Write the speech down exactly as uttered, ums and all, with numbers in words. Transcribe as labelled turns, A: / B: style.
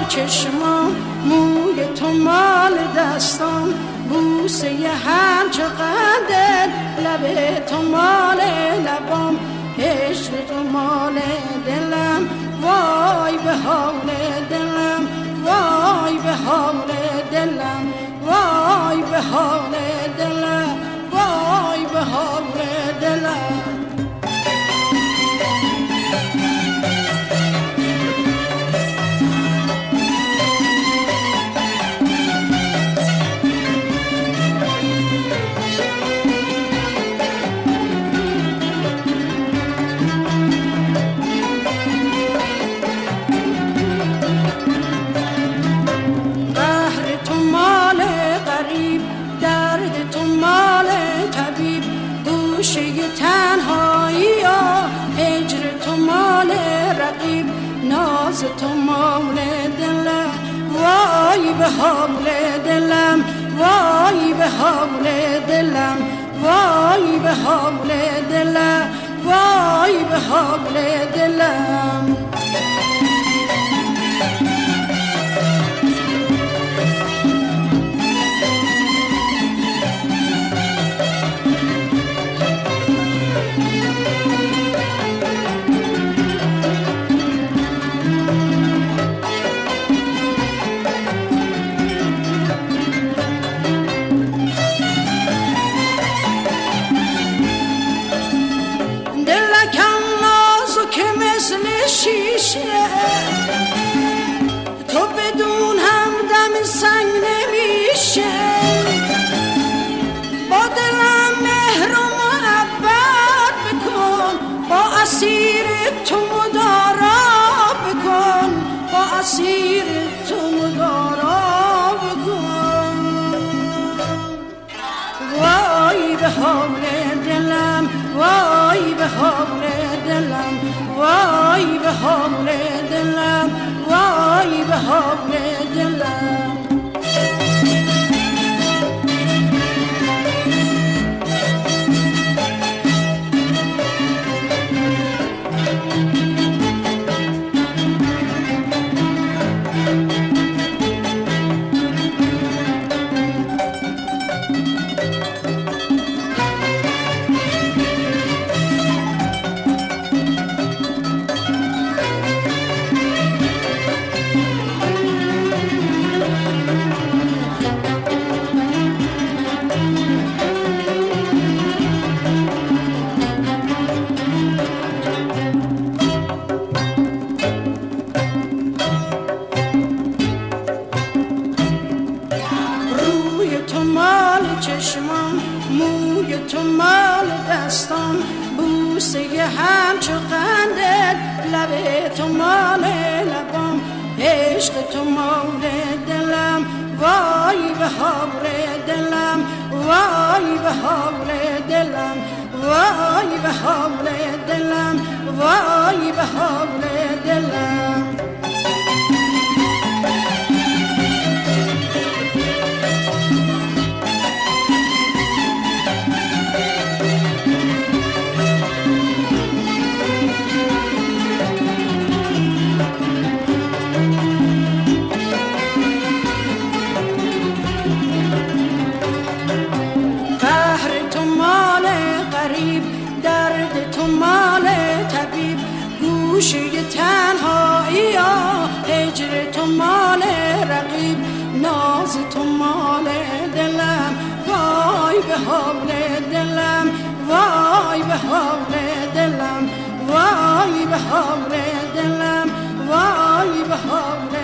A: چشمام، موی تو مال دستام، بوسه همچو قندت، لب تو مال لبام، عشق تو مال دلم، وای به حال دلم، وای به حال دلم، وای به حال دلم، وای به حال دلم. تنهایی ها هجر تو مال رقیب، ناز تو مال دلم، وای به حال دلم، وای به حال دلم، وای به حال دلم، وای به حال دلم. تو بدون همدم سنگ نمیشه، با دلم مهر و محبت بکن، با اسیر تو مدارا بکن، با اسیر تو مدارا بکن. وای به حال دلم، وای به حال دلم، وای به حال دلم، وای به حال دلم. چشمام، موی تو مال دستام، بوسه همچو قندت، لب تو مال لبام، عشق تو مال دلم، وای به حال دلم، وای به حال دلم، وای به حال دلم، وای به حال دلم. درد تو مال طبیب، گوشه تنهایی ها هجر تو مال رقیب، ناز تو مال دلم، وای به حال دلم، وای به حال دلم، وای به حال دلم، وای به حال